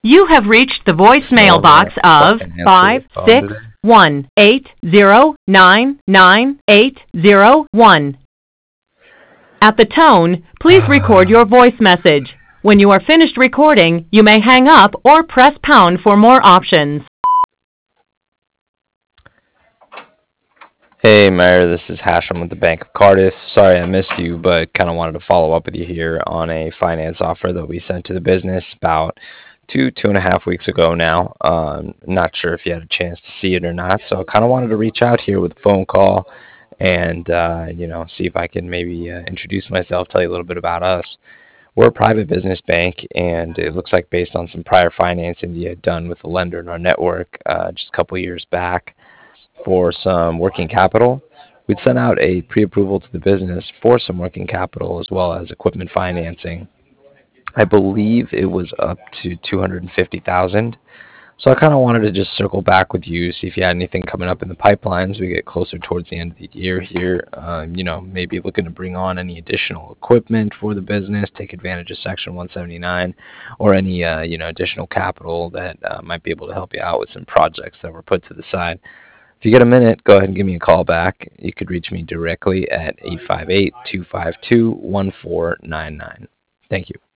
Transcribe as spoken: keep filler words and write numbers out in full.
You have reached the voicemail Snowing on box a of fucking answer five the phone six today. one eight zero nine nine eight zero one. At the tone, please record your voice message. When you are finished recording, you may hang up or press pound for more options. Hey, Mayor, this is Hashem with the Bank of Cardiff. Sorry I missed you, but kind of wanted to follow up with you here on a finance offer that we sent to the business about two, two and a half weeks ago now. Um, not sure if you had a chance to see it or not, so I kind of wanted to reach out here with a phone call and, uh, you know, see if I can maybe uh, introduce myself, tell you a little bit about us. We're a private business bank, and it looks like based on some prior financing you had done with a lender in our network uh, just a couple years back for some working capital, we'd sent out a pre-approval to the business for some working capital as well as equipment financing. I believe it was up to two hundred fifty thousand dollars. So I kind of wanted to just circle back with you, see if you had anything coming up in the pipelines. We get closer towards the end of the year here. Um, you know, maybe looking to bring on any additional equipment for the business, take advantage of Section one seventy-nine, or any uh, you know additional capital that uh, might be able to help you out with some projects that were put to the side. If you get a minute, go ahead and give me a call back. You could reach me directly at eight five eight, two five two, one four nine nine. Thank you.